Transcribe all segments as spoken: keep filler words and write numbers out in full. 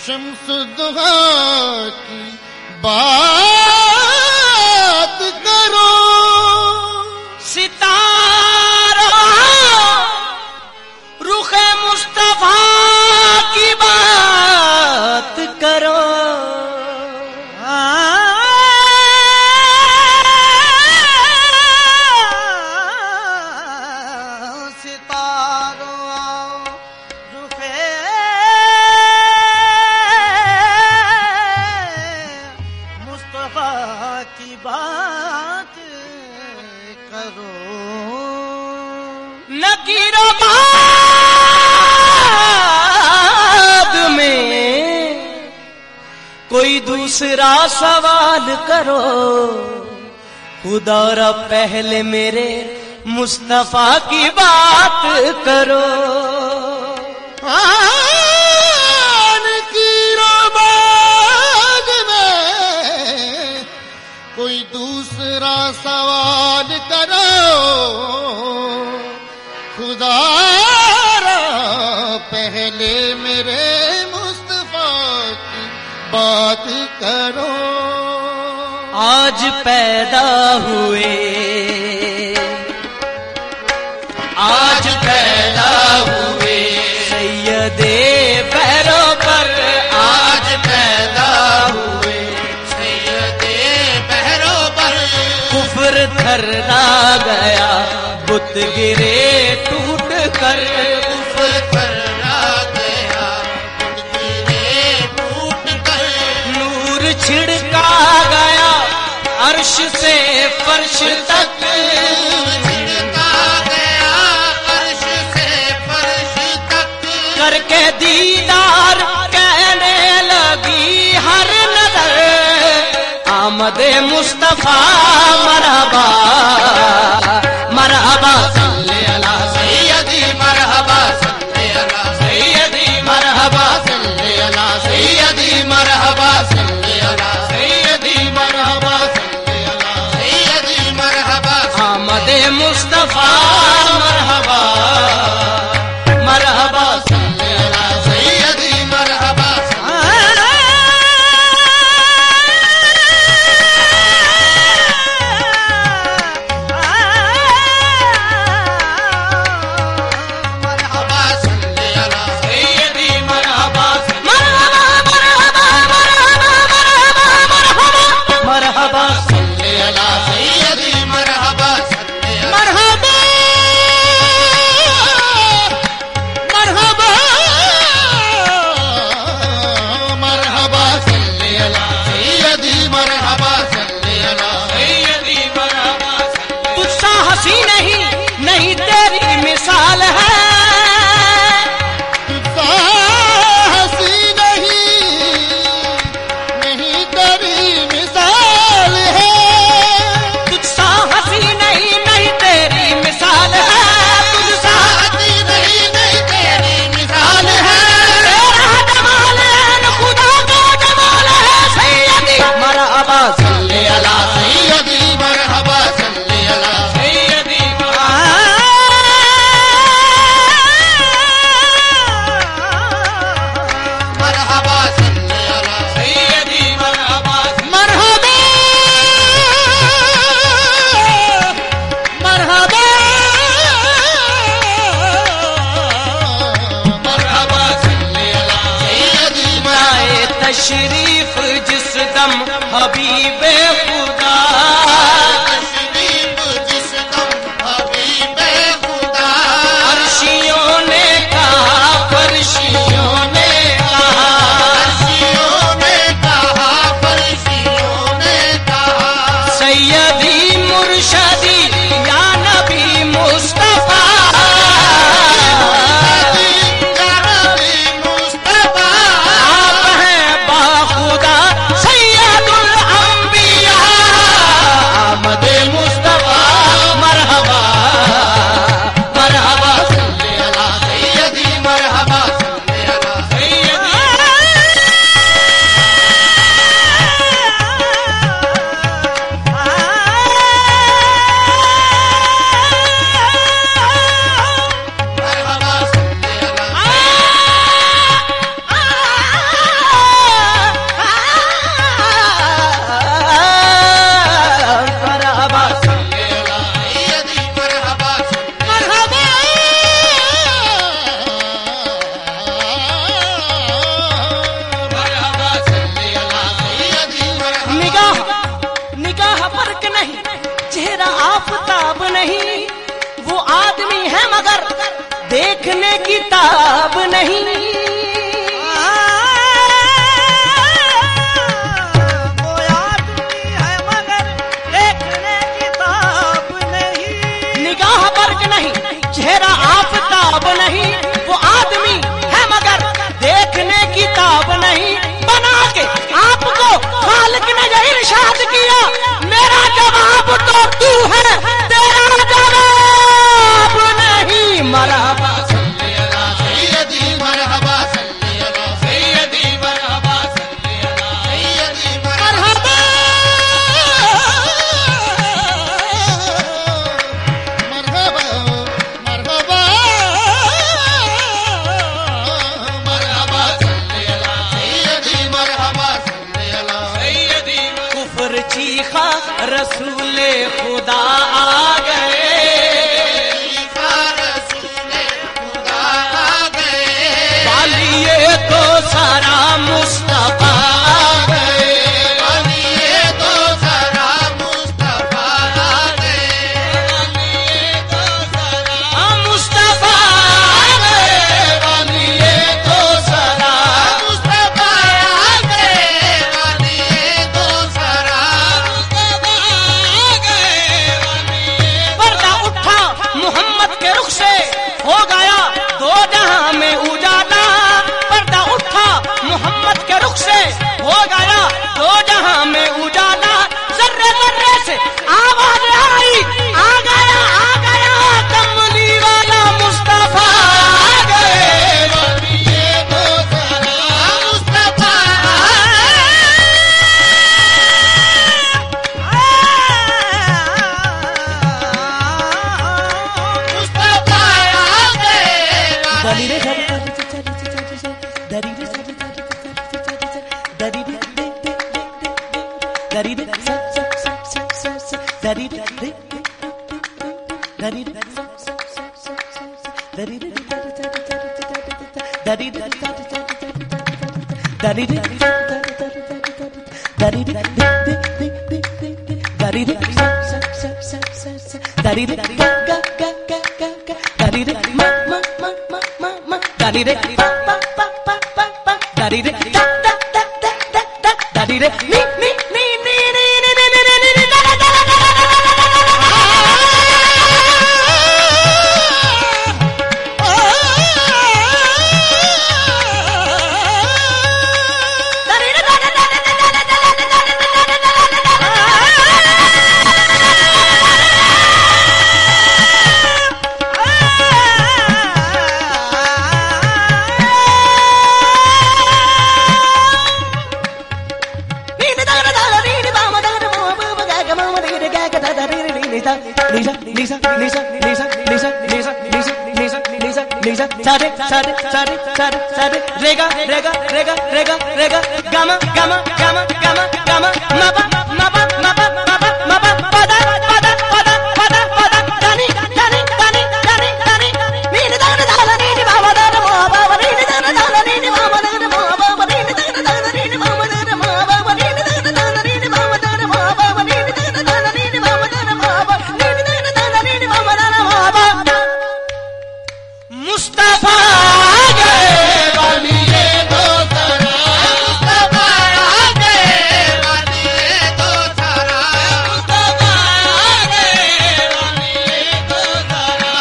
شمس الضحیٰ کی بات کرو، ستاروں رخ مصطفیٰ کی بات کرو، کی بات کرو، نکیر و بعد میں کوئی دوسرا سوال کرو، خدا را پہلے میرے مصطفیٰ کی بات کرو، کوئی دوسرا سوال کرو، خدا را پہلے میرے مصطفیٰ کی بات کرو۔ آج پیدا ہوئے، آج پیدا ہوئے سید پیروں پر، آج پیدا ہوئے دھرنا گیا بت گرے ٹوٹ کر، کفر دھرنا گیا بت گرے ٹوٹ کر، نور چھڑکا گیا عرش سے فرش تک، چھڑکا گیا عرش سے فرش تک، کر کے دیدار کہنے لگی ہر نظر، آمد مصطفیٰ مرحبا مرحبا صلی علی سیدی، مرحبا صلی علی سیدی، مرحبا صلی علی سیدی، مرحبا صلی علی سیدی، مرحبا صلی علی سیدی، مرحبا آمد مصطفیٰ مرحبا مرحبا صلی علی سیدی، مرحبا تشریف جس دم حبیب خدا، تشریف جس دم حبیب خدا، عرشیوں نے کہا فرشیوں نے کہا، عرشیوں نے کہا فرشیوں نے کہا، سیدی مرشدی یا نبی مصطفیٰ، किताब नहीं, वो आदमी है मगर देखने किताब नहीं, निगाह बर्क नहीं, चेहरा आफताब नहीं, वो आदमी है मगर देखने किताब नहीं। बना के आपको खालिक ने ये इरशाद किया, मेरा जवाब तो तू है, तेरा जवाब नहीं। मरहबा सैयदी मरहबा सल्ली अला सैयदी मरहबा सल्ली अला सैयदी मरहबा मरहबा मरहबा मरहबा सल्ली अला सैयदी मरहबा सल्ली अला सैयदी कुफर चीखा रसूल खुदा आ गए, वालिए तो सारा मुस्तफा आ गए, वालिए तो सारा मुस्तफा आ गए, वालिए तो सारा हाँ मुस्तफा आ गए, वालिए तो सारा मुस्तफा आ गए, वालिए तो सारा मुस्तफा आ गए, वालिए पर्दा उठा मोहम्मद के रुख से, हो गया दो जहां में उजाला। पर्दा उठा मोहम्मद के रुख से, हो गया दो जहां में उजाला। जर्रे जर्रे से आवाज आई, आ गया आ गया कमली वाला मुस्तफा आ गए, वालिए तो सारा मुस्तफा आ मुस्तफा आ गए, दलीरे सारे सारे सारे सारे सारे रेगा रेगा रेगा रेगा रेगा गामा गामा गामा गामा गामा माबा माबा माबा माबा माबा पदा पदा पदा पदा पदा दानी दानी दानी दानी दानी नीन दान दान नीन बाबा दान बाबा नीन दान दान नीन बाबा दान बाबा नीन दान दान नीन बाबा दान बाबा नीन दान दान नीन बाबा दान बाबा नीन दान दान नीन बाबा दान बाबा नीन दान दान नीन बाबा दान बाबा मुस्तफा आ गए, वालिए तो सारा मुस्तफा आ गए, वालिए तो सारा मुस्तफा आ गए, वालिए तो सारा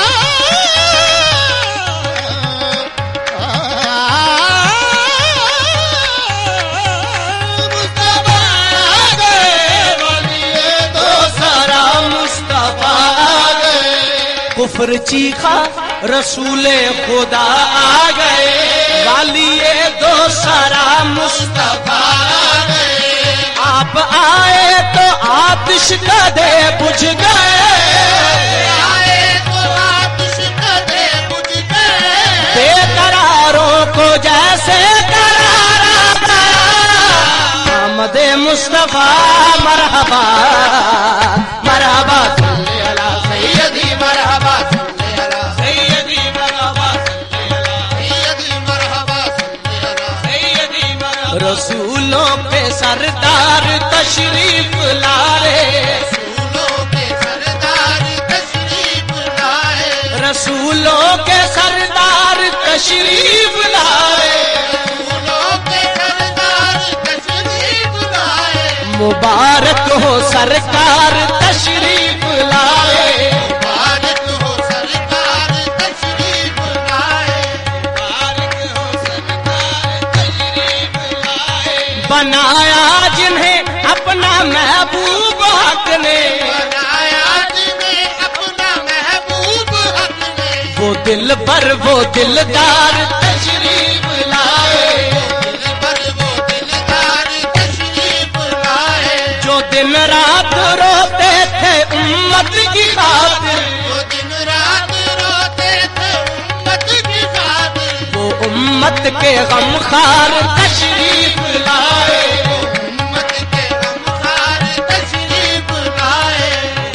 मुस्तफा आ गए, वालिए तो सारा मुस्तफा आ गए। कुफर चीखा रसूल खुदा आ गए, वालिए दो सारा मुस्तफा आ गए। आप आए तो आतिश कदे बुझ गए, आए तो आतिश कदे बुझ गए, बेकरारों को जैसे करारा गया। आमद मुस्तफा मरहबा मरहबा सल्ली अला सैयदी मरहबा सल्ली अला सैयदी मरहबा सैयदी मरहबा सल्ली अला सैयदी मरहबा रसूलों पे सरदार तशरीफ लाए, रसूलों के सरदार तशरीफ लाए, रसूलों के सरदार تشریف لائے رسولوں کے سردار تشریف لائے مبارک ہو سرکار تشریف لائے مبارک ہو سرکار تشریف لائے مبارک ہو سرکار تشریف لائے بنایا جنہیں اپنا محبوب حق نے بنایا جنہیں اپنا محبوب حق نے وہ دل پر وہ دلدار تشریف لائے دل پر وہ دلدار تشریف لائے جو دن رات روتے تھے امت کی خاطر وہ دن رات روتے تھے امت کی خاطر وہ امت کے غمخار تشریف لائے امت کے غمخار تشریف لائے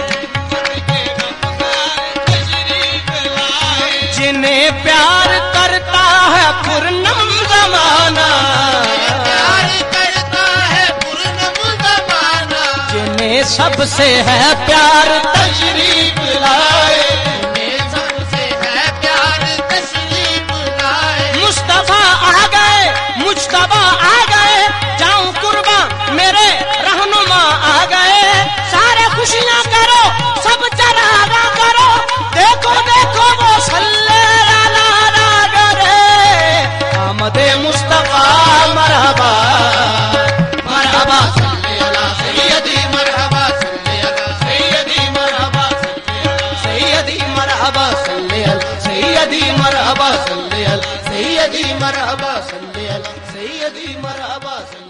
جنہیں پیار کرتا ہے پورنم زمانہ پیار کرتا ہے پورنم زمانہ جنہیں سب سے ہے پیار تشریف لائے انہیں سب سے ہے پیار تشریف لائے مصطفیٰ آ گئے مجتبیٰ آ گئے جاؤں قرباں میرے رہنما آ گئے سارے خوشیاں کرو سب چراغا کرو دیکھو دیکھو وہ صلی اللہ کرے آمد مصطفیٰ مرحبا مرحبا صلی اللہ سیدی مرحبا صلی اللہ سیدی مرحبا سیدی مرحبا صلی اللہ سیدی مرحبا صلی اللہ سیدی مرحبا صلی اللہ سیدی مرحبا صلی